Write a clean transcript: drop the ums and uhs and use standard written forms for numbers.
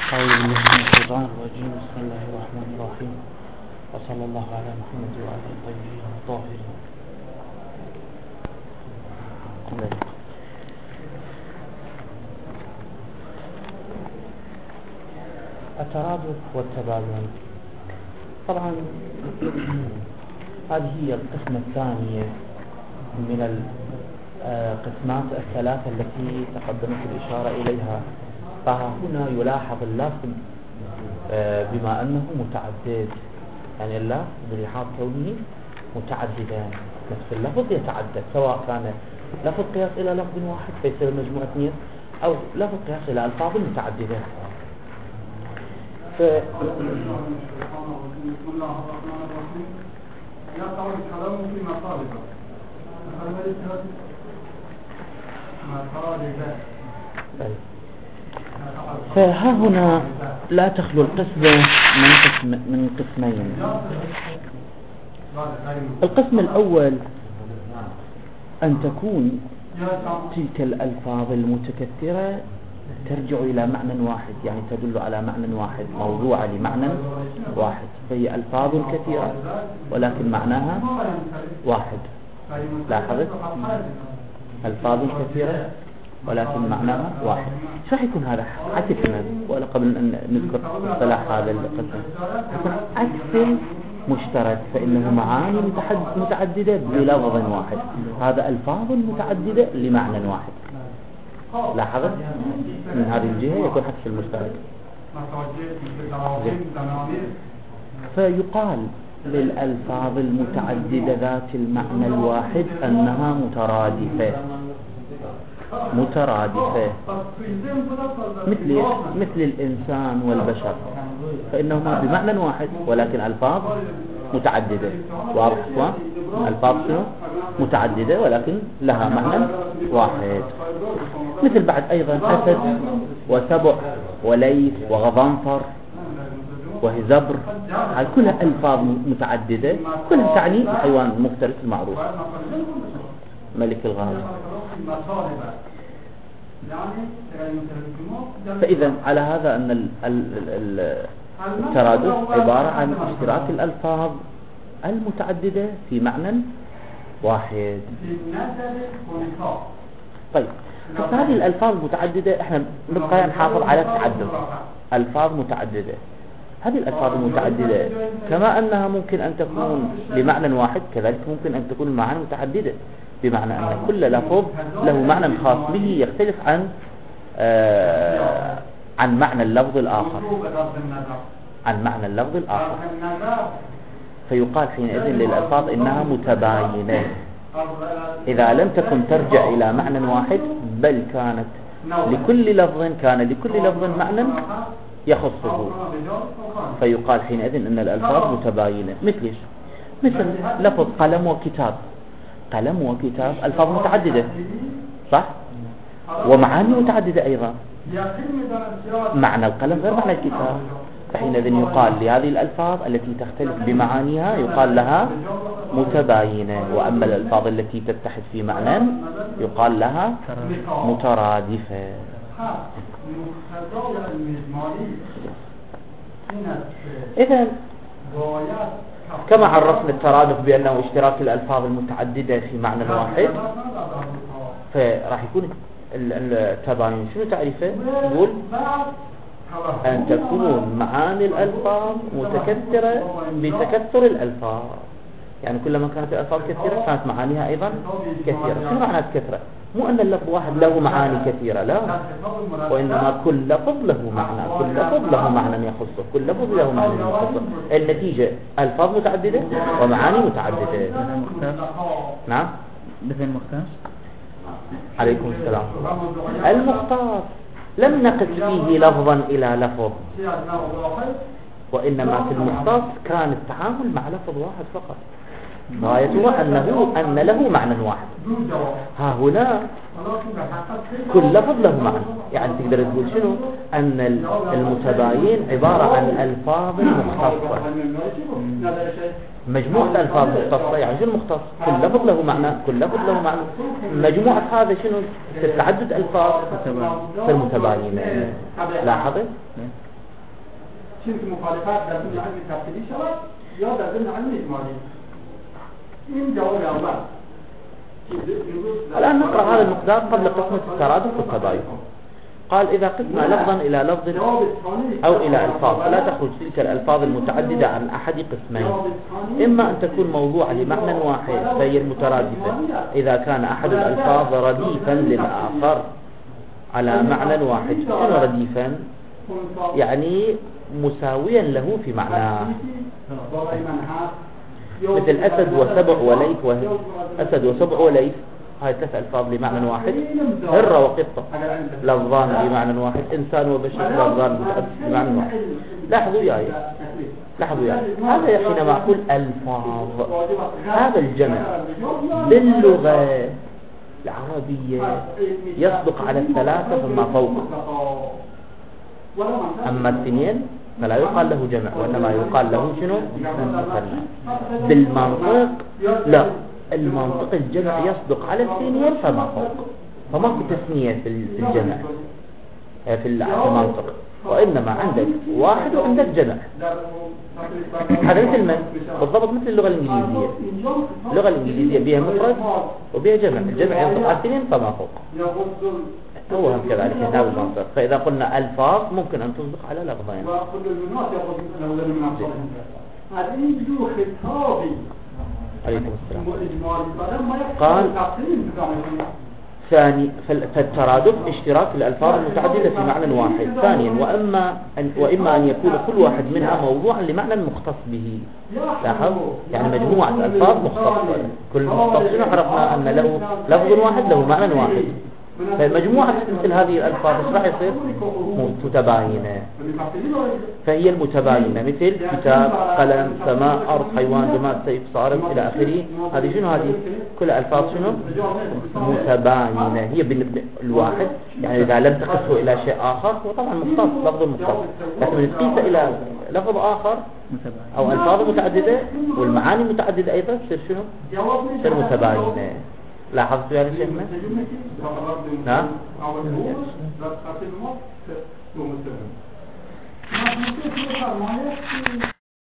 أعوذ بالله من الشيطان الرجيم. بسم الله الرحمن الرحيم، وصلى الله على محمد وعلى الطيبين الطاهرين. الترادف والتباين. طبعا هذه هي القسمة الثانية من القسمات الثلاثة التي تقدمت الإشارة إليها. فهنا يلاحظ اللفظ بما أنه متعدد، يعني اللفظ بلحاظ كونه متعددا، نفس اللفظ يتعدد، سواء كان لفظ قياس إلى لفظ واحد فيصير مجموعة اثنين، أو لفظ قياس إلى ألفاظ متعددة. بسم الله الرحمن الرحيم. يقع الكلام في مطالب فها هنا لا تخلو القسمة من قسمين. القسم الأول أن تكون تلك الألفاظ المتكثرة ترجع إلى معنى واحد، يعني تدل على معنى واحد، موضوعة لمعنى واحد، فهي ألفاظ كثيرة ولكن معناها واحد. لاحظت؟ ألفاظ كثيرة ولكن معناها واحد. ايش راح يكون هذا؟ عكسنا، ولا قبل أن نذكر اصطلاح هذا القسم يكون عكس مشترك، فإنه معاني متعددة بلفظ واحد، هذا ألفاظ متعددة لمعنى واحد. لاحظت؟ من هذه الجهة يكون عكس المشترك. فيقال للألفاظ المتعددة ذات المعنى الواحد أنها مترادفة مثل الإنسان والبشر، فإنهما بمعنى واحد ولكن ألفاظ متعددة. واضح إخوان؟ ألفاظ متعددة ولكن لها معنى واحد. مثل بعد أيضا أسد وسبع وليث وغضنفر وهزبر، هذه كلها ألفاظ متعددة، كلها تعني الحيوان المفترس المعروف ملك الغابة. فإذا على هذا أن الترادف عبارة عن اشتراك الألفاظ المتعددة في معنى واحد. طيب، هذه الألفاظ المتعددة احنا نبقى نحافظ على التعدد. ألفاظ متعددة، هذه الألفاظ المتعددة كما أنها ممكن أن تكون لمعنى واحد، كذلك ممكن أن تكون معاني متعددة، بمعنى أن كل لفظ له معنى خاص به يختلف عن معنى اللفظ الآخر، فيقال حينئذ للألفاظ إنها متباينة إذا لم تكن ترجع إلى معنى واحد، بل كان لكل لفظ معنى يخصه، فيقال حينئذ إن الألفاظ متباينة. مثل لفظ قلم وكتاب. قلم وكتاب ألفاظ متعددة، صح؟ ومعاني متعددة أيضا. معنى القلم غير معنى الكتاب، فحينئذ يقال لهذه الألفاظ التي تختلف بمعانيها يقال لها متباينة، وأما الألفاظ التي تتحد في معنى يقال لها مترادفة. إذن كما عرفنا الترادف بأنه اشتراك الألفاظ المتعددة في معنى واحد، فراح يكون التباين شنو تعريفه؟ يقول أن تكون معاني الألفاظ متكثرة بتكثر الألفاظ، يعني كلما كانت الألفاظ كثيرة كانت معانيها أيضا كثيرة. شنو معنى كثرة؟ مو أن اللفظ واحد له معاني كثيرة، لا، وإنما كل لفظ له معنى يخصه، كل لفظ له معنى يخصه. النتيجة ألفاظ متعددة ومعاني متعددة. نعم، مثل المختص. عليكم السلام. المختص لم نقل فيه لفظا إلى لفظ، وإنما في المختص كان التعامل مع لفظ واحد فقط، غايته أن له معنى واحد. ها هنا كل لفظ له معنى، يعني تقدر تقول شنو؟ أن المتباين عبارة عن ألفاظ مختصة، مجموعة ألفاظ مختصة. يعني شنو مختص؟ كل لفظ له معنى، مجموعة هذا شنو؟ تعدد ألفاظ المتباينة. لاحظت؟ چون که مخالفت در ضمن علم تفصیلی شود یا در ضمن علم اجمالی. این جواب اول. الآن نقرأ هذا المقدار قبل قسمة الترادف والتباين. قال إذا قسنا لفظا إلى لفظ أو إلى ألفاظ فلا تخرج تلك الألفاظ المتعددة عن أحد قسمين، إما أن تكون موضوعة لمعنى واحد فهي المترادفة إذا كان أحد الألفاظ رديفا للآخر على معنى واحد. شنو رديفا؟ يعني مساويا له في معناه، مثل أسد وسبع وليث أسد وسبع وليث، هاي 3 ألفاظ لمعنى واحد. هرة وقطة لفظان بمعنى واحد. إنسان وبشر لفظان بمعنى واحد. لاحظوا ياي هذا حينما أقول ألفاظ هذا الجمع باللغة العربية يصدق على 3 فما فوق، أما 2 فلا يقال له جمع وإنما يقال له شنو؟ مثنى. بالمنطق لا، المنطق الجمع يصدق على 2 فما فوق، فماكو تثنية في الجمع في المنطق، وإنما عندك واحد وعندك جمع. هذا مثل من؟ بالضبط مثل اللغة الإنجليزية. اللغة الإنجليزية بها مفرد وبها جمع، الجمع ينطق على 2 فما فوق، هو هم كذلك هذا المنطق. فإذا قلنا ألفاظ ممكن أن تصدق على لفظين. عليكم السلام. قال ثاني فالترادف اشتراك الألفاظ المتعددة في معنى واحد. ثانيا وإما أن يكون كل واحد منها موضوعا لمعنى مختص به. لاحظ يعني مجموعة ألفاظ مختصة، كل مختص عرفنا أن له لفظ واحد له معنى واحد، فمجموعة مثل هذه الألفاظ راح يصير متباينة، فهي المتباينة مثل كتاب، قلم، سماء، أرض، حيوان، جماد، سيف، صارم إلى آخره. هذه شنو؟ هذه كل ألفاظ شنو؟ متباينة. هي بالنسبة الواحد يعني إذا لم تقسه إلى شيء آخر هو طبعا مختص، لفظ مختص، لكن من تقيسه إلى لفظ آخر أو ألفاظ متعددة والمعاني متعددة أيضا تصير شنو؟ تصير متباينة. لاحظت يا شيخنا؟ نعم.